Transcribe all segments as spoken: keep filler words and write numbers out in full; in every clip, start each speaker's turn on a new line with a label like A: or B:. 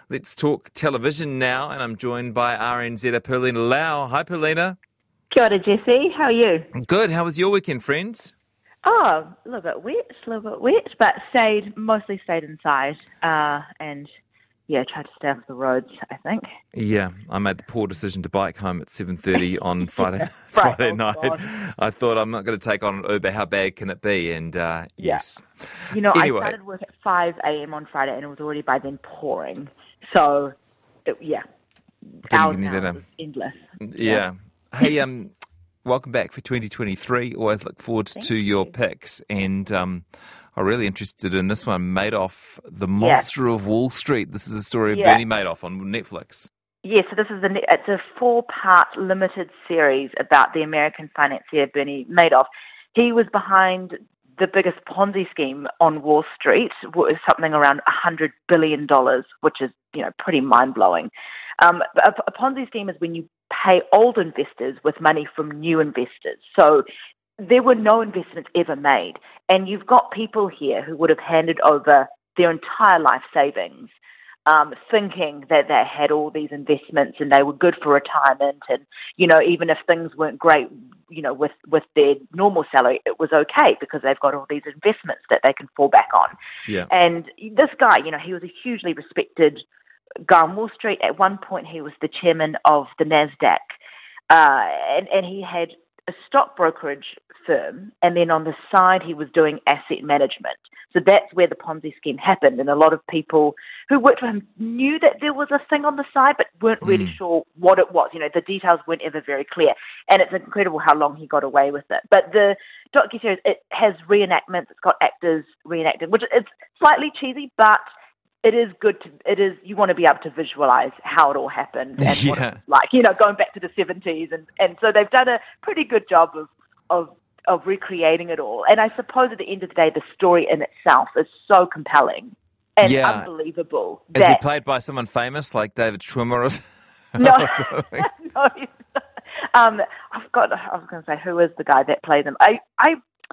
A: Let's talk television now, and I'm joined by R N Z Perlina Lau. Hi, Perlina.
B: Kia ora, Jesse. How are you?
A: Good. How was your weekend, friends?
B: Oh, a little bit wet, a little bit wet, but stayed, mostly stayed inside, uh, and yeah, tried to stay off the roads, I think.
A: Yeah, I made the poor decision to bike home at seven thirty on Friday
B: yeah,
A: Friday
B: oh,
A: night.
B: God.
A: I thought, I'm not going to take on an Uber. How bad can it be? And uh,
B: Yeah.
A: yes.
B: You know,
A: anyway.
B: I started work at five a.m. on Friday, and it was already by then pouring. So, it, yeah, hours and hours was endless.
A: Yeah. yeah. Hey, um, welcome back for twenty twenty-three. Always look forward
B: Thank
A: to your
B: you.
A: picks. And um, I'm really interested in this one, Madoff, the Monster
B: yeah.
A: of Wall Street. This is the story of
B: yeah.
A: Bernie Madoff on Netflix.
B: Yeah, so this is a, it's a four-part limited series about the American financier Bernie Madoff. He was behind the biggest Ponzi scheme on Wall Street, something around one hundred billion dollars, which is, you know, pretty mind-blowing. Um, a, a Ponzi scheme is when you pay old investors with money from new investors. So there were no investments ever made. And you've got people here who would have handed over their entire life savings, um, thinking that they had all these investments and they were good for retirement. And, you know, even if things weren't great, you know, with, with their normal salary, it was okay because they've got all these investments that they can fall back on.
A: Yeah.
B: And this guy, you know, he was a hugely respected guy on Wall Street. At one point, he was the chairman of the NASDAQ, uh, and, and he had a stock brokerage firm, and then on the side, he was doing asset management. So that's where the Ponzi scheme happened, and a lot of people who worked for him knew that there was a thing on the side, but weren't really
A: Mm.
B: sure what it was. You know, the details weren't ever very clear, and it's incredible how long he got away with it. But the docuseries, it has reenactments, it's got actors reenacted, which is slightly cheesy, but it is good to, it is, you want to be able to visualize how it all happened and
A: Yeah.
B: what it was like, you know, going back to the seventies. And, and so they've done a pretty good job of, of, of recreating it all. And I suppose at the end of the day, the story in itself is so compelling and
A: Yeah.
B: unbelievable.
A: Is he
B: that,
A: played by someone famous like David Schwimmer or something?
B: no, no, he's not. um, I've got, I was going to say, who is the guy that plays him? I, I,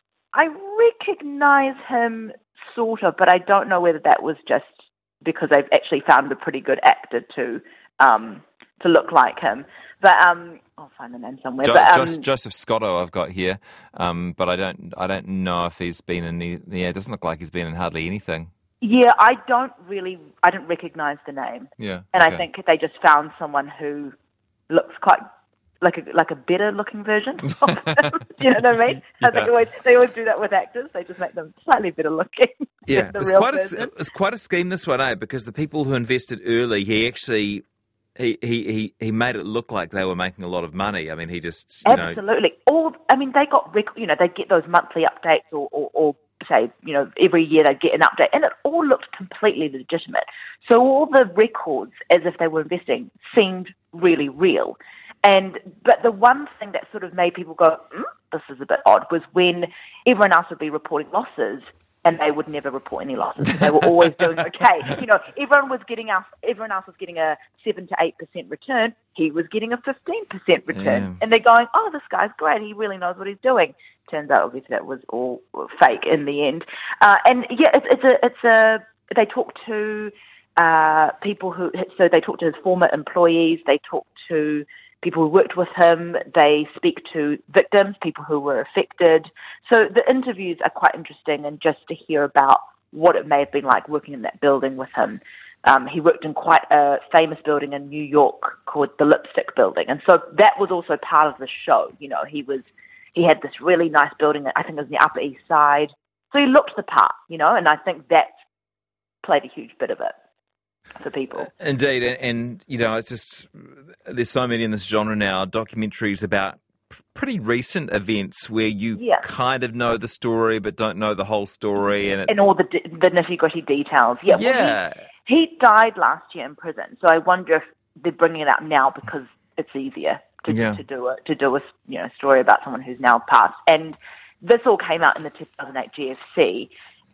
B: I recognize him sort of, but I don't know whether that was just because they've actually found a pretty good actor to um, to look like him. But um, I'll find the name somewhere.
A: Jo-
B: but, um,
A: jo- Joseph Scotto I've got here, um, but I don't I don't know if he's been in the, yeah, it doesn't look like he's been in hardly anything.
B: yeah, I don't really, I didn't recognise the name.
A: Yeah.
B: And
A: okay.
B: I think they just found someone who looks quite like a like a better looking version of him. You know what I mean?
A: Yeah.
B: I think always, they always do that with actors. They just make them slightly better looking.
A: Yeah,
B: than the
A: it's
B: real
A: quite
B: person.
A: a it's quite a scheme this one, eh? Because the people who invested early, he actually he he he, he made it look like they were making a lot of money. I mean, he just you know.
B: Absolutely. All I mean, they got rec- you know they get those monthly updates, or, or, or say you know every year they get an update, and it all looked completely legitimate. So all the records, as if they were investing, seemed really real. And but the one thing that sort of made people go, mm, "This is a bit odd," was when everyone else would be reporting losses, and they would never report any losses. They were always doing okay. You know, everyone was getting else. Everyone else was getting a seven to eight percent return. He was getting a fifteen percent return,
A: Yeah.
B: and they're going, "Oh, this guy's great. He really knows what he's doing." Turns out, obviously, that was all fake in the end. Uh, and yeah, it's, it's a, it's a. They talk to uh, people who. So they talk to his former employees. They talk to people who worked with him. They speak to victims, people who were affected. So the interviews are quite interesting, and just to hear about what it may have been like working in that building with him. Um, he worked in quite a famous building in New York called the Lipstick Building, and so that was also part of the show. You know, he was he had this really nice building, I think it was in the Upper East Side, so he looked the part, you know, and I think that played a huge bit of it for people.
A: Indeed, and, and you know, it's just there's so many in this genre now, documentaries about pretty recent events where you
B: Yeah.
A: kind of know the story but don't know the whole story, and it's
B: And all the de- the nitty-gritty details. Yeah. well,
A: yeah.
B: he, he died last year in prison, so I wonder if they're bringing it out now because it's easier to,
A: Yeah.
B: to do a to do a you know story about someone who's now passed. And this all came out in the two thousand eight G F C.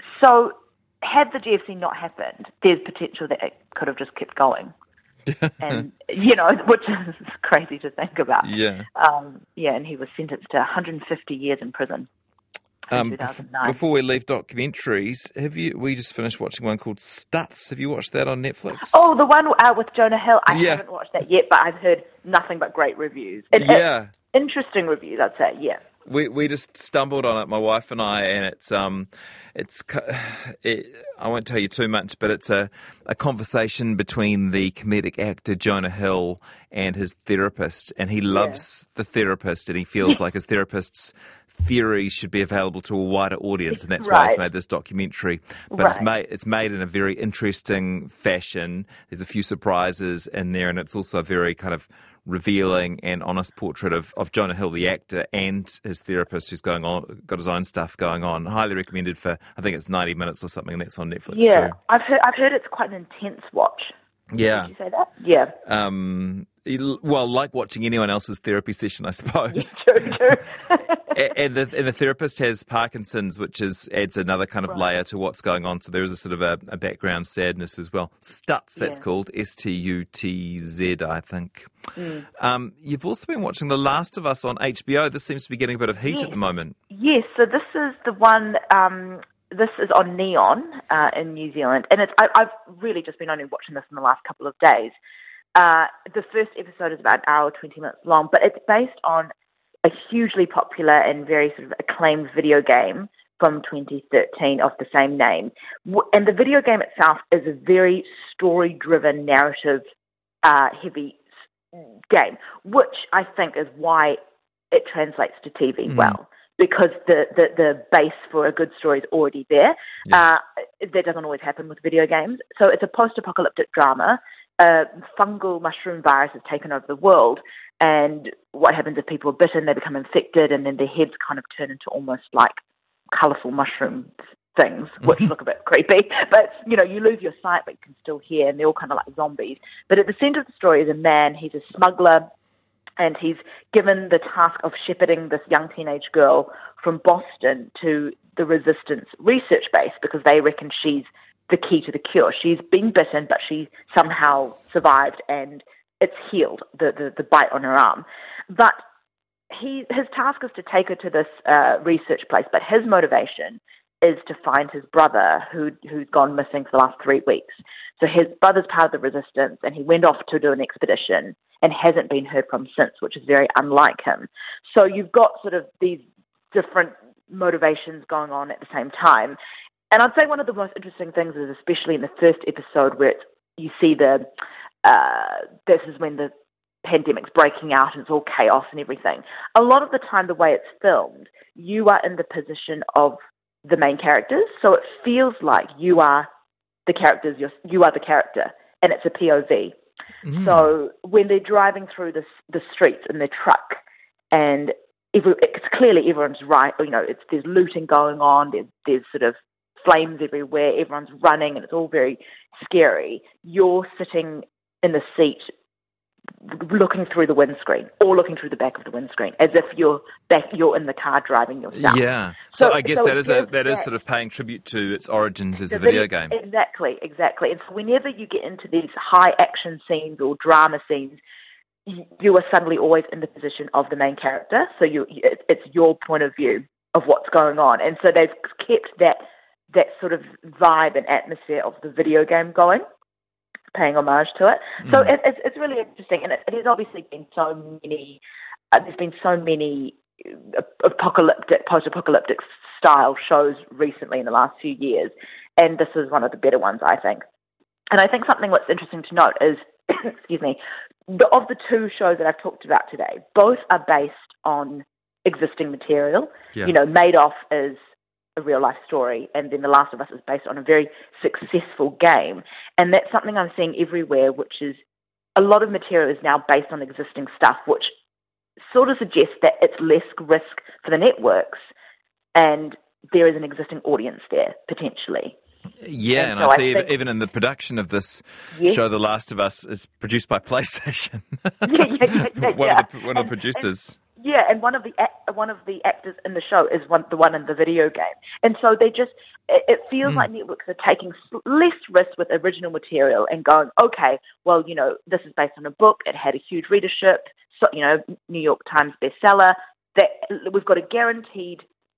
B: So had the G F C not happened, there's potential that it could have just kept going. And, you know, which is crazy to think about.
A: Yeah.
B: Um, yeah, and he was sentenced to one hundred fifty years in prison. in
A: Um,
B: two thousand nine.
A: before we leave documentaries, have you? We just finished watching one called Stutz. Have you watched that on Netflix?
B: Oh, the one uh, with Jonah Hill. I
A: Yeah.
B: haven't watched that yet, but I've heard nothing but great reviews. And,
A: Yeah.
B: uh, interesting reviews, I'd say. Yeah.
A: We we just stumbled on it, my wife and I, and it's um, it's it, I won't tell you too much, but it's a, a conversation between the comedic actor Jonah Hill and his therapist, and he loves yeah. the therapist, and he feels like his therapist's theories should be available to a wider audience, and that's
B: right.
A: why he's made this documentary. But right. it's made it's made in a very interesting fashion. There's a few surprises in there, and it's also a very kind of revealing and honest portrait of, of Jonah Hill, the actor, and his therapist, who's going on, got his own stuff going on. Highly recommended for, I think it's ninety minutes or something. That's on Netflix
B: yeah.
A: too.
B: I've heard, I've heard it's quite an intense watch.
A: Yeah.
B: Did you say that? Yeah.
A: Um, well, like watching anyone else's therapy session, I suppose.
B: Yeah, true, true.
A: and, the, and the therapist has Parkinson's, which is adds another kind of right. layer to what's going on. So there is a sort of a, a background sadness as well. Stutz, that's yeah. called. S T U T Z, I think. Mm. Um, you've also been watching The Last of Us on H B O. This seems to be getting a bit of heat
B: yes.
A: at the moment.
B: Yes, so this is the one... Um, This is on Neon uh, in New Zealand, and it's, I, I've really just been only watching this in the last couple of days. Uh, the first episode is about an hour, twenty minutes long, but it's based on a hugely popular and very sort of acclaimed video game from twenty thirteen of the same name. And the video game itself is a very story-driven, narrative-heavy uh, game, which I think is why it translates to T V mm. well. Because the, the, the base for a good story is already there. Yeah. Uh, that doesn't always happen with video games. So it's a post-apocalyptic drama. A fungal mushroom virus has taken over the world. And what happens if people are bitten, they become infected, and then their heads kind of turn into almost like colourful mushroom things, which look a bit creepy. But, you know, you lose your sight, but you can still hear, and they're all kind of like zombies. But at the centre of the story is a man. He's a smuggler. And he's given the task of shepherding this young teenage girl from Boston to the Resistance research base because they reckon she's the key to the cure. She's been bitten, but she somehow survived and it's healed, the, the, the bite on her arm. But he his task is to take her to this uh, research place, but his motivation is to find his brother who, who's gone missing for the last three weeks. So his brother's part of the resistance, and he went off to do an expedition and hasn't been heard from since, which is very unlike him. So you've got sort of these different motivations going on at the same time. And I'd say one of the most interesting things is, especially in the first episode, where it's, you see the, uh, this is when the pandemic's breaking out and it's all chaos and everything. A lot of the time, the way it's filmed, you are in the position of the main characters. So it feels like you are the characters, you're, you are the character, and it's a P O V. Mm. So when they're driving through the the streets in their truck, and every, it's clearly everyone's right, you know, it's there's looting going on, there's, there's sort of flames everywhere, everyone's running, and it's all very scary. You're sitting in the seat looking through the windscreen, or looking through the back of the windscreen, as if you're back, you're in the car driving yourself.
A: Yeah. So, so I guess so that is a, that, that is
B: that.
A: sort of paying tribute to its origins as
B: the
A: a video
B: video,
A: game.
B: Exactly, exactly. And so whenever you get into these high action scenes or drama scenes, you, you are suddenly always in the position of the main character. So you, it, it's your point of view of what's going on. And so they've kept that that sort of vibe and atmosphere of the video game going, paying homage to it. Mm. So it, it's, it's really interesting, and it, it has obviously been so many, uh, there's been so many apocalyptic, post-apocalyptic style shows recently in the last few years, and this is one of the better ones, I think. And I think something that's interesting to note is, excuse me, the, of the two shows that I've talked about today, both are based on existing material. Yeah. You know, Madoff is a real-life story, and then The Last of Us is based on a very successful game. And that's something I'm seeing everywhere, which is a lot of material is now based on existing stuff, which sort of suggests that it's less risk for the networks, and there is an existing audience there, potentially.
A: Yeah, and, and so I see I think, even in the production of this yes. show, The Last of Us is produced by PlayStation.
B: yeah, yeah, yeah, yeah,
A: one,
B: yeah.
A: Of the, one of the producers.
B: And, Yeah, and one of the one of the actors in the show is one the one in the video game, and so they just it, it feels mm. like networks are taking less risk with original material and going, okay, well, you know, this is based on a book, it had a huge readership, so you know, New York Times bestseller. That we've got a guaranteed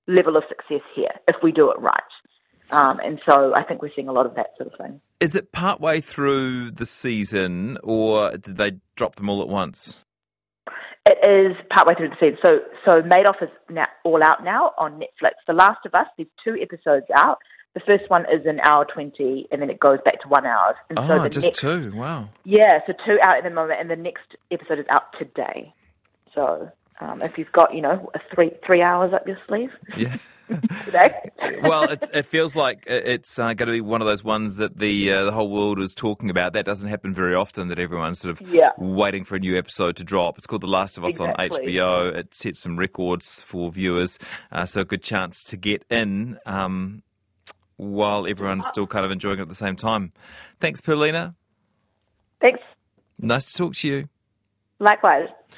B: level of success here if we do it right. Um, and so I think we're seeing a lot of that sort of thing.
A: Is it partway through the season, or did they drop them all at once?
B: It is partway through the season. So, so Madoff is now all out now on Netflix. The Last of Us, there's two episodes out. The first one is an hour twenty, and then it goes back to one hour. And
A: oh,
B: so the
A: just
B: next,
A: two. Wow.
B: Yeah, so two out at the moment, and the next episode is out today. So um, if you've got, you know, a three three hours up your sleeve.
A: Yeah.
B: Today.
A: Well, it, it feels like it's uh, going to be one of those ones that the uh, the whole world is talking about. That doesn't happen very often, that everyone's sort of
B: yeah.
A: waiting for a new episode to drop. It's called The Last of Us
B: exactly.
A: on H B O. It sets some records for viewers, uh, so a good chance to get in um, while everyone's still kind of enjoying it at the same time. Thanks, Perlina.
B: Thanks.
A: Nice to talk to you.
B: Likewise.